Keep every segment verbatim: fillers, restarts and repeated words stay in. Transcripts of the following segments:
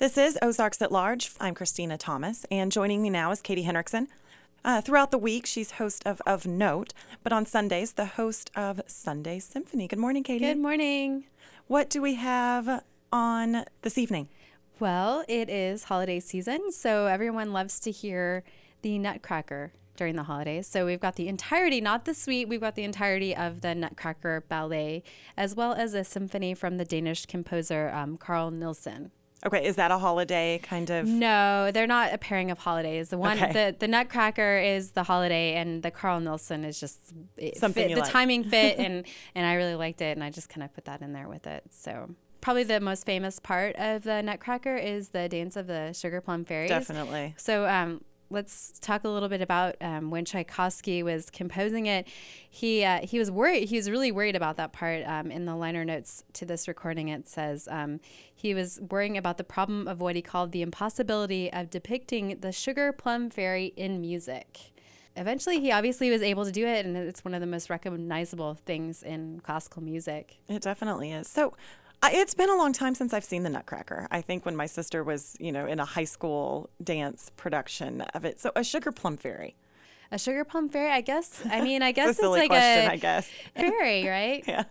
This is Ozarks at Large. I'm Christina Thomas, and joining me now is Katie Henriksen. Uh, throughout the week, she's host of Of Note, but on Sundays, the host of Sunday Symphony. Good morning, Katie. Good morning. What do we have on this evening? Well, it is holiday season, so everyone loves to hear the Nutcracker during the holidays. So we've got the entirety, not the suite, we've got the entirety of the Nutcracker ballet, as well as a symphony from the Danish composer um, Carl Nielsen. Okay, is that a holiday kind of? No, they're not a pairing of holidays. The one, Okay. the, the Nutcracker is the holiday, and the Carl Nielsen is just it Something fit, you the like. timing fit, and and I really liked it, and I just kind of put that in there with it. So probably the most famous part of the Nutcracker is the dance of the Sugar Plum Fairies. Definitely. So um, let's talk a little bit about um, when Tchaikovsky was composing it. He uh, he was worried. He was really worried about that part. Um, in the liner notes to this recording, it says um, he was worrying about the problem of what he called the impossibility of depicting the Sugar Plum Fairy in music. Eventually, he obviously was able to do it, and it's one of the most recognizable things in classical music. It definitely is. So uh, it's been a long time since I've seen the Nutcracker. I think when my sister was, you know, in a high school dance production of it. So a Sugar Plum Fairy. A Sugar Plum Fairy, I guess. I mean, I guess It's a silly it's like question, a I guess. fairy, right? Yeah.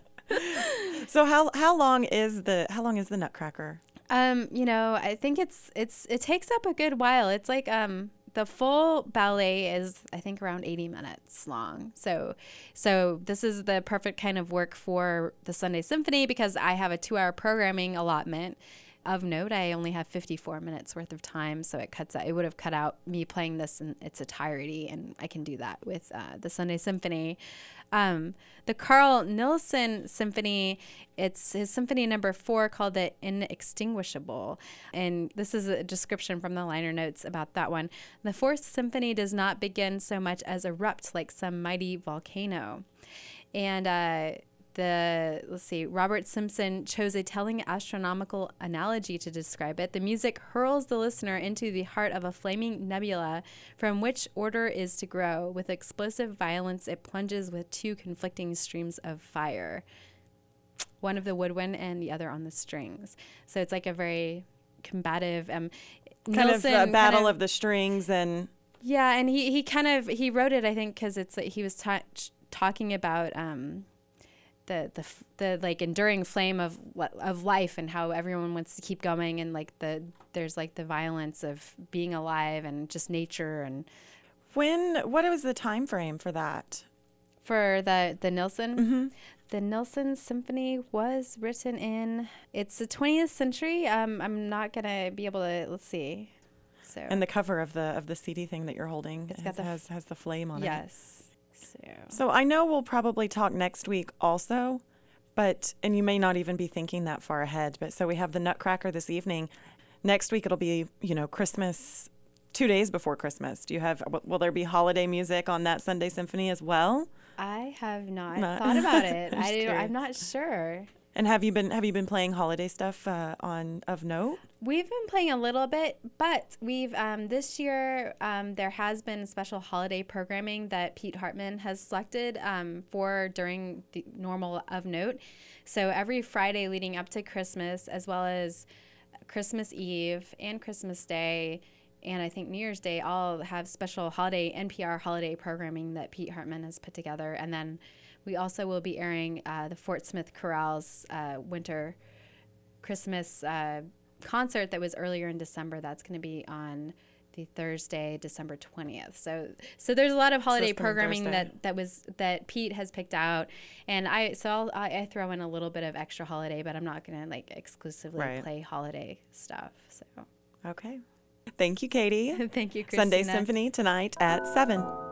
So how how long is the how long is the Nutcracker? Um, you know, I think it's it's it takes up a good while. It's like um the full ballet is I think around eighty minutes long. So so this is the perfect kind of work for the Sunday Symphony because I have a two-hour programming allotment. Of note, I only have fifty-four minutes worth of time, so it cuts out. It would have cut out me playing this in its entirety, and I can do that with uh, the Sunday Symphony. Um, the Carl Nielsen Symphony, it's his symphony number four called the Inextinguishable, and this is a description from the liner notes about that one. The fourth symphony does not begin so much as erupt like some mighty volcano, and. Uh, The, let's see, Robert Simpson chose a telling astronomical analogy to describe it. The music hurls the listener into the heart of a flaming nebula from which order is to grow. With explosive violence, it plunges with two conflicting streams of fire, one of the woodwind and the other on the strings. So it's like a very combative, um, Kind Nielsen of a battle kind of the strings and... Yeah, and he, he kind of, he wrote it, I think, because it's like he was ta- talking about... Um, the the the like enduring flame of of life and how everyone wants to keep going and like the there's like the violence of being alive and just nature. And When what was the time frame for that? for the the Nielsen Mm-hmm. the Nielsen Symphony was written in it's the twentieth century. um I'm not gonna be able to let's see so And the cover of the of the C D thing that you're holding It's has, got the f- has has the flame on it. yes so So I know we'll probably talk next week also, but and you may not even be thinking that far ahead. But so we have the Nutcracker this evening. Next week it'll be, you know, Christmas, two days before Christmas. Do you have? Will will there be holiday music on that Sunday Symphony as well? I have not Not- thought about it. I'm just I curious. I'm not sure. And have you been have you been playing holiday stuff uh, on Of Note? We've been playing a little bit, but we've um, this year um, there has been special holiday programming that Pete Hartman has selected um, for during the normal Of Note. So every Friday leading up to Christmas, as well as Christmas Eve and Christmas Day, and I think New Year's Day, all have special holiday N P R holiday programming that Pete Hartman has put together. And then we also will be airing uh, the Fort Smith Chorale's uh, winter Christmas uh, concert that was earlier in December. That's going to be on the Thursday, December twentieth. So, so there's a lot of holiday this coming programming Thursday. that, that was that Pete has picked out, and I so I'll, I, I throw in a little bit of extra holiday, but I'm not going to like exclusively Right. play holiday stuff. So, Okay. Thank you, Katie. thank you, Christina. Sunday Symphony tonight at seven.